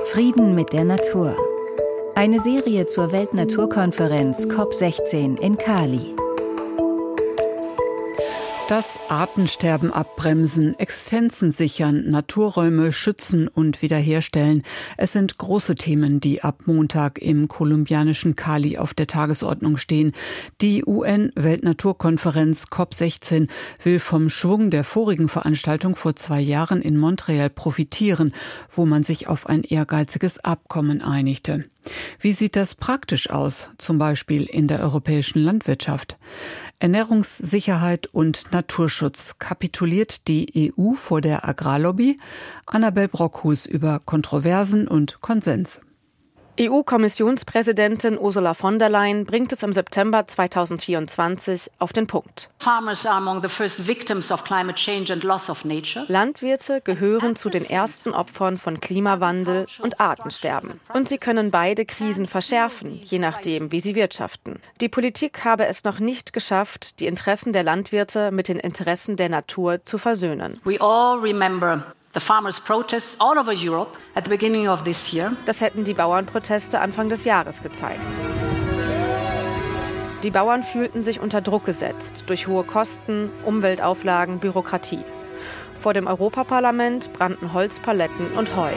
Frieden mit der Natur. Eine Serie zur Weltnaturkonferenz COP16 in Cali. Das Artensterben abbremsen, Existenzen sichern, Naturräume schützen und wiederherstellen. Es sind große Themen, die ab Montag im kolumbianischen Cali auf der Tagesordnung stehen. Die UN-Weltnaturkonferenz COP16 will vom Schwung der vorigen Veranstaltung vor 2 Jahren in Montreal profitieren, wo man sich auf ein ehrgeiziges Abkommen einigte. Wie sieht das praktisch aus, zum Beispiel in der europäischen Landwirtschaft? Ernährungssicherheit und Naturschutz. Kapituliert die EU vor der Agrarlobby? Annabel Brockhus über Kontroversen und Konsens. EU-Kommissionspräsidentin Ursula von der Leyen bringt es im September 2024 auf den Punkt. Landwirte gehören zu den ersten Opfern von Klimawandel und Artensterben. Und sie können beide Krisen verschärfen, je nachdem, wie sie wirtschaften. Die Politik habe es noch nicht geschafft, die Interessen der Landwirte mit den Interessen der Natur zu versöhnen. We all remember the farmers' protests all over Europe at the beginning of this year. Das hätten die Bauernproteste Anfang des Jahres gezeigt. Die Bauern fühlten sich unter Druck gesetzt durch hohe Kosten, Umweltauflagen, Bürokratie. Vor dem Europaparlament brannten Holzpaletten und Heu.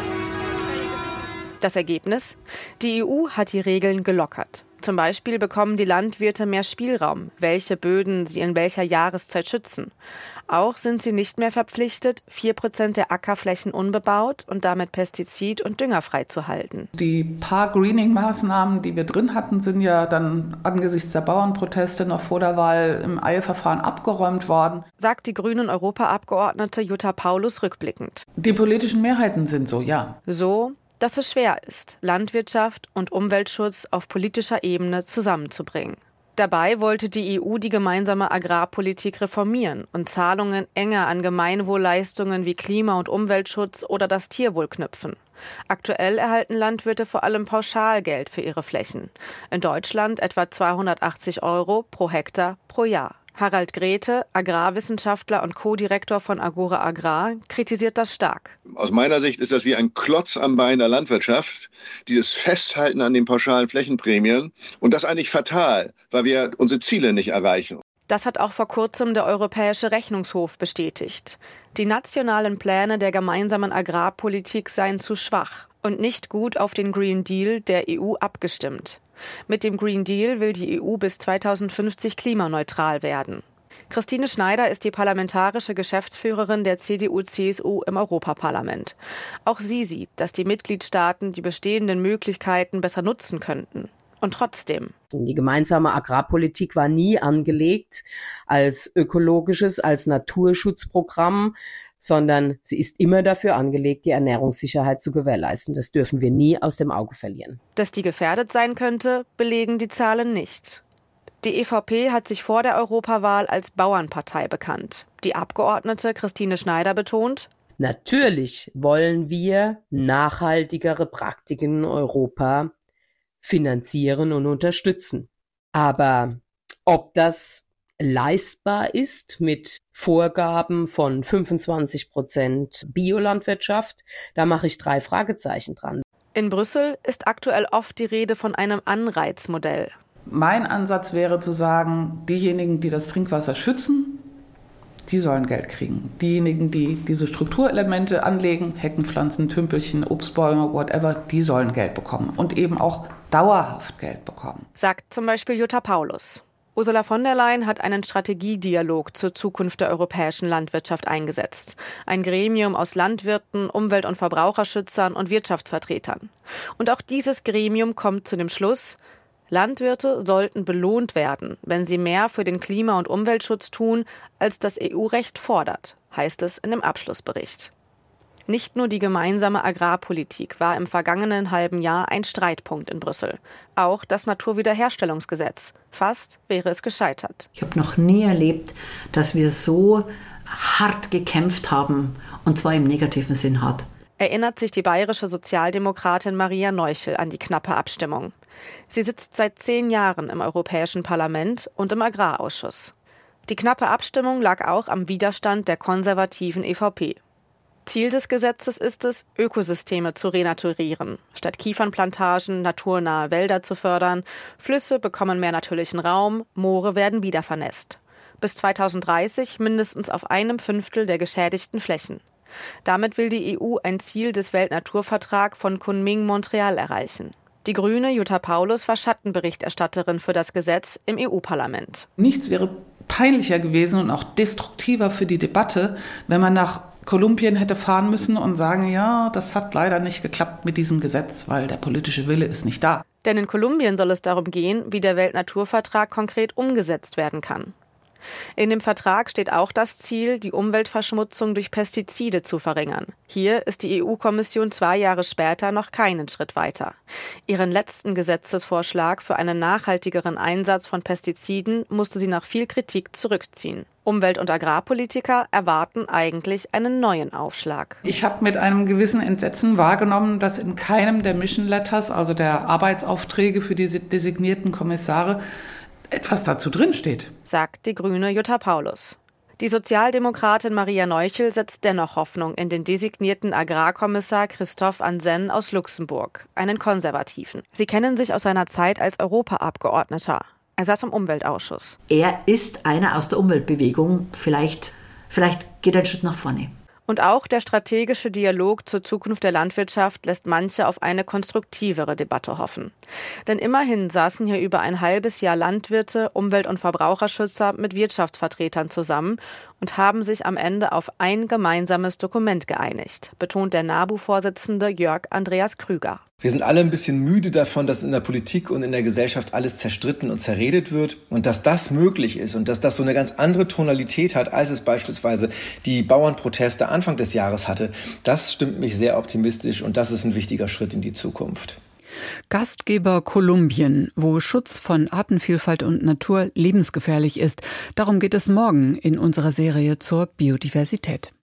Das Ergebnis? Die EU hat die Regeln gelockert. Zum Beispiel bekommen die Landwirte mehr Spielraum, welche Böden sie in welcher Jahreszeit schützen. Auch sind sie nicht mehr verpflichtet, 4% der Ackerflächen unbebaut und damit pestizid- und düngerfrei zu halten. Die paar Greening-Maßnahmen, die wir drin hatten, sind ja dann angesichts der Bauernproteste noch vor der Wahl im Eilverfahren abgeräumt worden, sagt die Grünen-Europaabgeordnete Jutta Paulus rückblickend. Die politischen Mehrheiten sind so, ja. So, dass es schwer ist, Landwirtschaft und Umweltschutz auf politischer Ebene zusammenzubringen. Dabei wollte die EU die gemeinsame Agrarpolitik reformieren und Zahlungen enger an Gemeinwohlleistungen wie Klima- und Umweltschutz oder das Tierwohl knüpfen. Aktuell erhalten Landwirte vor allem Pauschalgeld für ihre Flächen. In Deutschland etwa 280 € pro Hektar pro Jahr. Harald Grete, Agrarwissenschaftler und Co-Direktor von Agora Agrar, kritisiert das stark. Aus meiner Sicht ist das wie ein Klotz am Bein der Landwirtschaft, dieses Festhalten an den pauschalen Flächenprämien. Und das eigentlich fatal, weil wir unsere Ziele nicht erreichen. Das hat auch vor kurzem der Europäische Rechnungshof bestätigt. Die nationalen Pläne der gemeinsamen Agrarpolitik seien zu schwach und nicht gut auf den Green Deal der EU abgestimmt. Mit dem Green Deal will die EU bis 2050 klimaneutral werden. Christine Schneider ist die parlamentarische Geschäftsführerin der CDU/CSU im Europaparlament. Auch sie sieht, dass die Mitgliedstaaten die bestehenden Möglichkeiten besser nutzen könnten. Und trotzdem. Die gemeinsame Agrarpolitik war nie angelegt als ökologisches, als Naturschutzprogramm, sondern sie ist immer dafür angelegt, die Ernährungssicherheit zu gewährleisten. Das dürfen wir nie aus dem Auge verlieren. Dass die gefährdet sein könnte, belegen die Zahlen nicht. Die EVP hat sich vor der Europawahl als Bauernpartei bekannt. Die Abgeordnete Christine Schneider betont: Natürlich wollen wir nachhaltigere Praktiken in Europa finanzieren und unterstützen. Aber ob das leistbar ist mit Vorgaben von 25% Biolandwirtschaft, da mache ich 3 Fragezeichen dran. In Brüssel ist aktuell oft die Rede von einem Anreizmodell. Mein Ansatz wäre zu sagen, diejenigen, die das Trinkwasser schützen, die sollen Geld kriegen. Diejenigen, die diese Strukturelemente anlegen, Heckenpflanzen, Tümpelchen, Obstbäume, whatever, die sollen Geld bekommen und eben auch dauerhaft Geld bekommen. Sagt zum Beispiel Jutta Paulus. Ursula von der Leyen hat einen Strategiedialog zur Zukunft der europäischen Landwirtschaft eingesetzt. Ein Gremium aus Landwirten, Umwelt- und Verbraucherschützern und Wirtschaftsvertretern. Und auch dieses Gremium kommt zu dem Schluss: Landwirte sollten belohnt werden, wenn sie mehr für den Klima- und Umweltschutz tun, als das EU-Recht fordert, heißt es in dem Abschlussbericht. Nicht nur die gemeinsame Agrarpolitik war im vergangenen halben Jahr ein Streitpunkt in Brüssel. Auch das Naturwiederherstellungsgesetz. Fast wäre es gescheitert. Ich habe noch nie erlebt, dass wir so hart gekämpft haben, und zwar im negativen Sinn hart. Erinnert sich die bayerische Sozialdemokratin Maria Neuchel an die knappe Abstimmung. Sie sitzt seit 10 Jahren im Europäischen Parlament und im Agrarausschuss. Die knappe Abstimmung lag auch am Widerstand der konservativen EVP. Ziel des Gesetzes ist es, Ökosysteme zu renaturieren. Statt Kiefernplantagen naturnahe Wälder zu fördern, Flüsse bekommen mehr natürlichen Raum, Moore werden wieder vernässt. Bis 2030 mindestens auf 1/5 der geschädigten Flächen. Damit will die EU ein Ziel des Weltnaturvertrags von Kunming-Montreal erreichen. Die Grüne Jutta Paulus war Schattenberichterstatterin für das Gesetz im EU-Parlament. Nichts wäre peinlicher gewesen und auch destruktiver für die Debatte, wenn man nach Kolumbien hätte fahren müssen und sagen, ja, das hat leider nicht geklappt mit diesem Gesetz, weil der politische Wille ist nicht da. Denn in Kolumbien soll es darum gehen, wie der Weltnaturvertrag konkret umgesetzt werden kann. In dem Vertrag steht auch das Ziel, die Umweltverschmutzung durch Pestizide zu verringern. Hier ist die EU-Kommission 2 Jahre später noch keinen Schritt weiter. Ihren letzten Gesetzesvorschlag für einen nachhaltigeren Einsatz von Pestiziden musste sie nach viel Kritik zurückziehen. Umwelt- und Agrarpolitiker erwarten eigentlich einen neuen Aufschlag. Ich habe mit einem gewissen Entsetzen wahrgenommen, dass in keinem der Mission Letters, also der Arbeitsaufträge für diese designierten Kommissare, etwas dazu drinsteht, sagt die Grüne Jutta Paulus. Die Sozialdemokratin Maria Neuchel setzt dennoch Hoffnung in den designierten Agrarkommissar Christophe Ansen aus Luxemburg, einen Konservativen. Sie kennen sich aus seiner Zeit als Europaabgeordneter. Er saß im Umweltausschuss. Er ist einer aus der Umweltbewegung. Vielleicht geht er einen Schritt nach vorne. Und auch der strategische Dialog zur Zukunft der Landwirtschaft lässt manche auf eine konstruktivere Debatte hoffen. Denn immerhin saßen hier über ein halbes Jahr Landwirte, Umwelt- und Verbraucherschützer mit Wirtschaftsvertretern zusammen und haben sich am Ende auf ein gemeinsames Dokument geeinigt, betont der NABU-Vorsitzende Jörg Andreas Krüger. Wir sind alle ein bisschen müde davon, dass in der Politik und in der Gesellschaft alles zerstritten und zerredet wird. Und dass das möglich ist und dass das so eine ganz andere Tonalität hat, als es beispielsweise die Bauernproteste Anfang des Jahres hatte, das stimmt mich sehr optimistisch und das ist ein wichtiger Schritt in die Zukunft. Gastgeber Kolumbien, wo Schutz von Artenvielfalt und Natur lebensgefährlich ist. Darum geht es morgen in unserer Serie zur Biodiversität.